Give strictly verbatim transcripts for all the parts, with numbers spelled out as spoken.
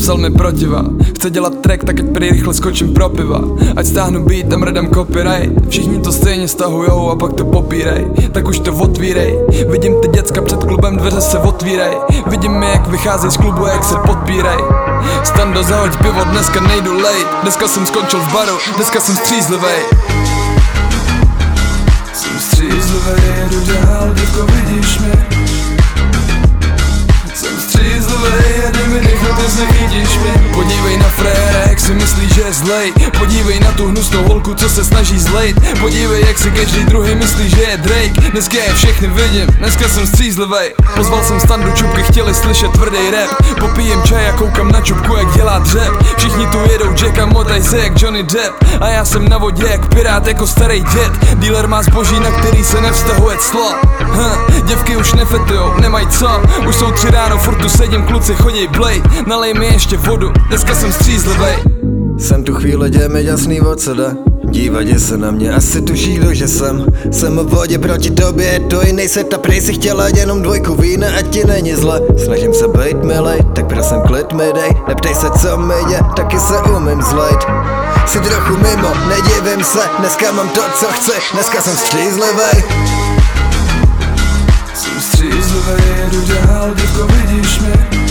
Napsal mi protiva, chce dělat track, tak ať prý rychle skočím pro piva. Ať stáhnu beat, tam redem copyright. Všichni to stejně stahujou a pak to popírej. Tak už to otvírej. Vidím ty děcka před klubem, dveře se otvírej. Vidím mi, jak vycházej z klubu, jak se podpírej. Stando, zahoď pivo, dneska nejdu late. Dneska jsem skončil v baru, dneska jsem střízlivej. Jsem střízlivej, jedu dál, děvko, vidíš mě. Jsem střízlivej, jede mi dech, ty nechytíš mě. Podívej na fréra, jak si myslí, že je zlej. Podívej na tu hnusnou holku, co se snaží zlejt. Podívej, jak si každý druhý myslí, že je Drake. Dneska je všechny vidím, dneska jsem střízlivej. Pozval jsem Standu, čupky chtěli slyšet tvrdý rap. Popijem čaj a koukám na čupku, jak dělá dřep. Všichni tu jedou Jacka, motaj se jak Johnny Depp. A já jsem na vodě jak pirát, jako starý děd. Dealer má zboží, na který se nevztahuje clo. Hm, děvky už nefetujou, nemají co. Už jsou tři ráno, furt tu sedím, kluci chodí blej. Nalej mi ještě vodu, dneska jsem střízlivej. Jsem tu chvíli, jde mi jasný odsada. Dívadě se na mě, asi tuší, kdo že jsem. Jsem v vodě proti tobě, je to jiný set a prej si chtěla jenom dvojku vína, ať ti není zle. Snažím se být milej, tak prosím klid mi dej. Neptej se, co mi je, taky se umím zlejt. Jsi trochu mimo, nedivím se, dneska mám to, co chci, dneska jsem střízlivej. Jsem střízlivej, jedu dál, děvko, vidíš mě.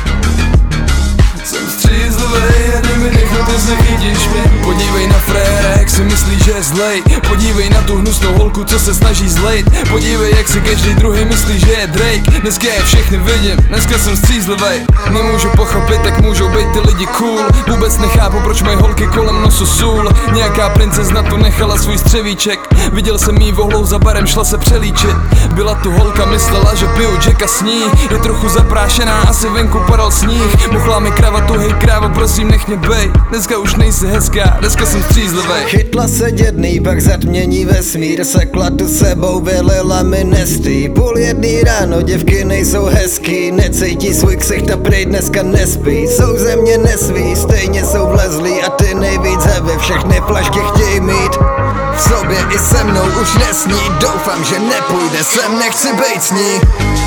Jsem střízlivej, jede mi dech, ty nechytíš mě. Podívej na fréra, jak si myslí, že je zlej. Podívej na tu hnusnou holku, co se snaží zlejt. Podívej, jak si každý druhý myslí, že je Drake. Dneska je všechny vidím, dneska jsem střízlivej. Nemůžu pochopit, jak můžou být ty lidi cool. Vůbec nechápu, proč mají holky kolem nosu sůl. Nějaká princezna tu nechala svůj střevíček. Viděl jsem jí vohlou za barem, šla se přelíčit. Byla tu holka, myslela, že piju Jacka s ní. Je trochu zaprášená, asi venku padal sníh. Muchla mi kravatu, hej krávo, prosím nech mě bej. Dneska už nejsi hezká, dneska jsem střízlivej. Chytla se dědný, pak zatmění vesmír. Sekla tu sebou, vylila mi nestý. Půl jedný ráno, děvky nejsou hezký. Necítí svůj ksicht a prej dneska nespí. Jsou ze mě nesví, stejně jsou vlezlí. A ty nejvíc hebe, všechny flašky chtějí mít. V sobě i se mnou už nesní. Doufám, že nepůjde sem, nechci bejt s ní.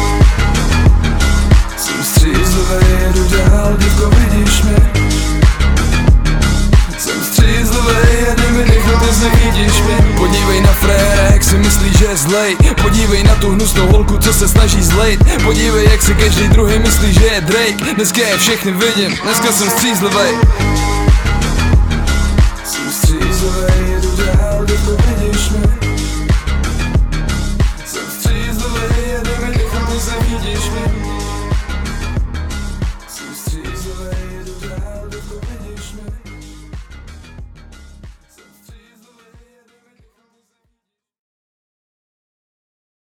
Jsem střízlivej, jedu dál, děvko, vidíš mě. Jsem střízlivej, jede mi dech, ty nechytíš mě. Podívej na fréra, jak si myslí, že je zlej. Podívej na tu hnusnou holku, co se snaží zlejt. Podívej, jak si každý druhý myslí, že je Drake. Dneska je všechny vidím, dneska jsem střízlivej.